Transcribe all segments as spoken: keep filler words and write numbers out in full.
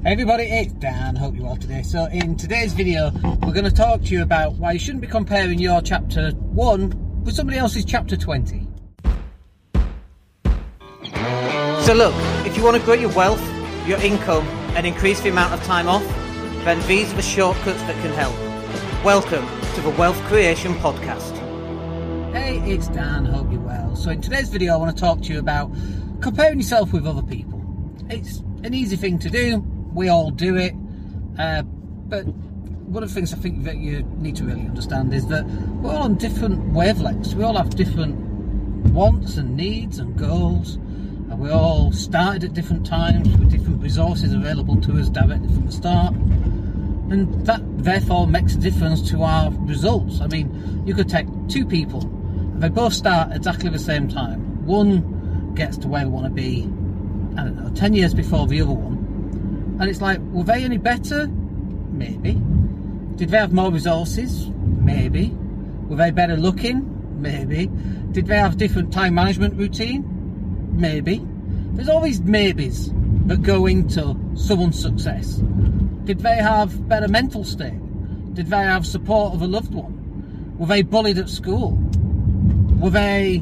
Hey everybody, it's Dan. Hope you're well today. So in today's video, we're going to talk to you about why you shouldn't be comparing your chapter one with somebody else's chapter twenty. So look, if you want to grow your wealth, your income, and increase the amount of time off, then these are the shortcuts that can help. Welcome to the Wealth Creation Podcast. Hey, it's Dan. Hope you're well. So in today's video, I want to talk to you about comparing yourself with other people. It's an easy thing to do. We all do it. Uh, but one of the things I think that you need to really understand is that we're all on different wavelengths. We all have different wants and needs and goals. And we all started at different times with different resources available to us directly from the start. And that therefore makes a difference to our results. I mean, you could take two people, and they both start at exactly the same time. One gets to where they want to be, I don't know, ten years before the other one. And it's like, were they any better? Maybe. Did they have more resources? Maybe. Were they better looking? Maybe. Did they have different time management routine? Maybe. There's always maybes that go into someone's success. Did they have better mental state? Did they have support of a loved one? Were they bullied at school? Were they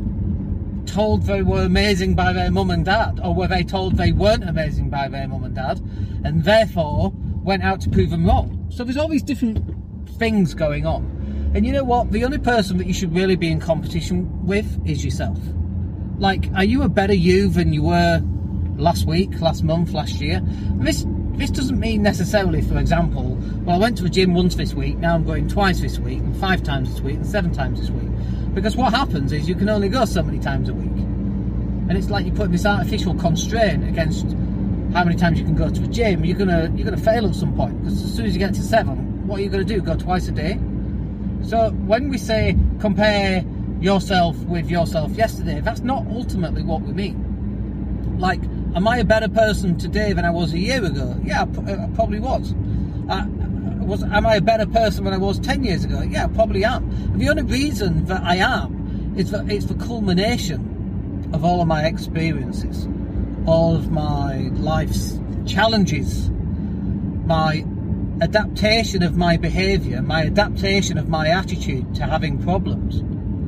told they were amazing by their mum and dad? Or were they told they weren't amazing by their mum and dad and therefore went out to prove them wrong? So there's all these different things going on. And you know what? The only person that you should really be in competition with is yourself. Like, are you a better you than you were last week, last month, last year? And this This doesn't mean necessarily, for example, well, I went to the gym once this week, now I'm going twice this week, and five times this week, and seven times this week. Because what happens is you can only go so many times a week. And it's like you're putting this artificial constraint against how many times you can go to the gym. You're gonna you're gonna fail at some point, because as soon as you get to seven, what are you gonna do? Go twice a day? So when we say compare yourself with yourself yesterday, that's not ultimately what we mean. Like, am I a better person today than I was a year ago? Yeah, I probably was. Uh, was. Am I a better person than I was ten years ago? Yeah, I probably am. And the only reason that I am is that it's the culmination of all of my experiences, all of my life's challenges, my adaptation of my behaviour, my adaptation of my attitude to having problems,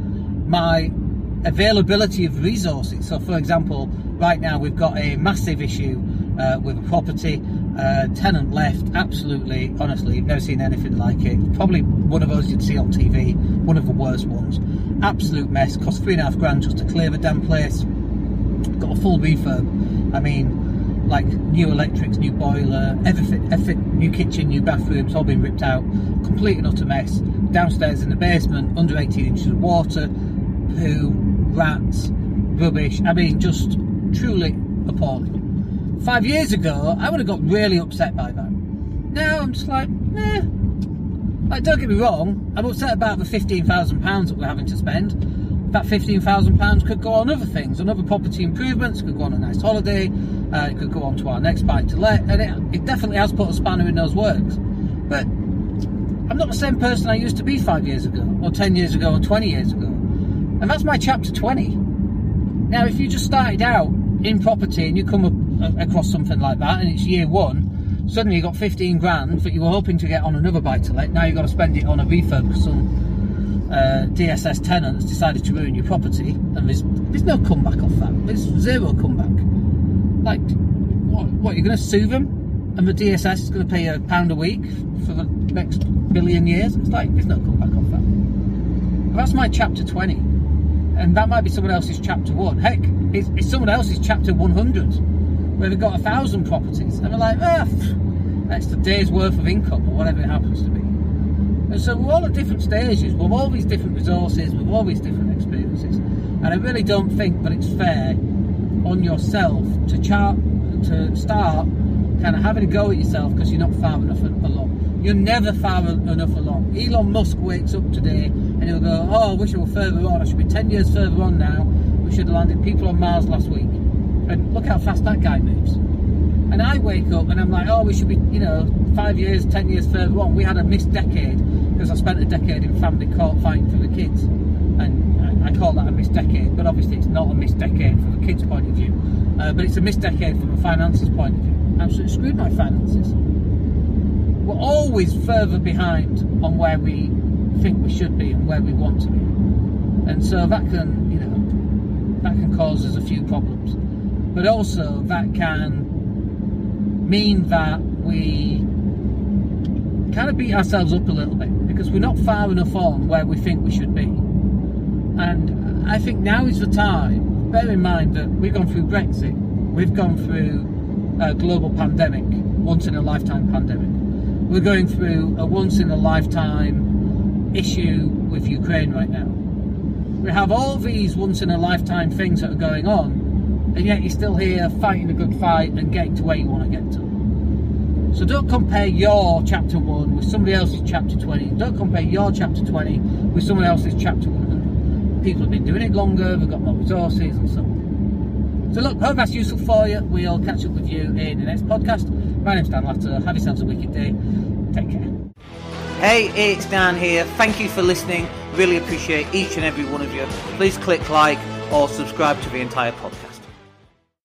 my availability of resources. So for example, right now we've got a massive issue uh, with a property, uh, tenant left, absolutely, honestly, never seen anything like it. Probably one of those you'd see on T V, one of the worst ones. Absolute mess, cost three and a half grand just to clear the damn place. Got a full refurb. I mean, like new electrics, new boiler, everything, everything, new kitchen, new bathrooms, all been ripped out, complete and utter mess. Downstairs in the basement, under eighteen inches of water, poo, rats, rubbish. I mean, just truly appalling. Five years ago, I would have got really upset by that. Now I'm just like, eh. Like, don't get me wrong, I'm upset about the fifteen thousand pounds that we're having to spend. That fifteen thousand pounds could go on other things, on other property improvements, could go on a nice holiday, uh, it could go on to our next buy to let, and it, it definitely has put a spanner in those works. But I'm not the same person I used to be five years ago, or ten years ago, or twenty years ago. And that's my chapter twenty. Now, if you just started out in property and you come up, across something like that and it's year one, suddenly you got fifteen grand that you were hoping to get on another buy-to-let, now you've got to spend it on a refurb because some uh, D S S tenant has decided to ruin your property, and there's, there's no comeback off that. There's zero comeback. Like, what, what you're going to sue them? And the D S S is going to pay a pound a week for the next million years? It's like, there's no comeback off that. But that's my chapter twenty. And that might be someone else's chapter one. Heck, it's, it's someone else's chapter one hundred, where they've got a thousand properties. And they're like, ah, that's the day's worth of income, or whatever it happens to be. And so we're all at different stages, with all these different resources, with all these different experiences. And I really don't think that it's fair on yourself to chart, to start kind of having a go at yourself because you're not far enough along. You're never far enough along. Elon Musk wakes up today and he'll go, oh, I wish I were further on. I should be ten years further on now. We should have landed people on Mars last week. And look how fast that guy moves. And I wake up and I'm like, oh, we should be, you know, five years, ten years further on. We had a missed decade because I spent a decade in family court fighting for the kids. And I call that a missed decade, but obviously it's not a missed decade from the kids' point of view. Uh, but it's a missed decade from a finances point of view. absolutely screwed my finances. We're always further behind on where we think we should be and where we want to be. And so that can, you know, that can cause us a few problems. But also that can mean that we kind of beat ourselves up a little bit because we're not far enough on where we think we should be. And I think now is the time, bear in mind that we've gone through Brexit, we've gone through a global pandemic, once in a lifetime pandemic. We're going through a once in a lifetime issue with Ukraine right now. We have all these once in a lifetime things that are going on, and yet you're still here fighting a good fight and getting to where you want to get to. So don't compare your chapter one with somebody else's chapter twenty. Don't compare your chapter twenty with someone else's chapter one hundred. People have been doing it longer, they've got more resources and so on. So look, hope that's useful for you. We'll catch up with you in the next podcast. My name's Dan Latter. Have yourselves a wicked day. Take care. Hey, it's Dan here. Thank you for listening. Really appreciate each and every one of you. Please click like or subscribe to the entire podcast.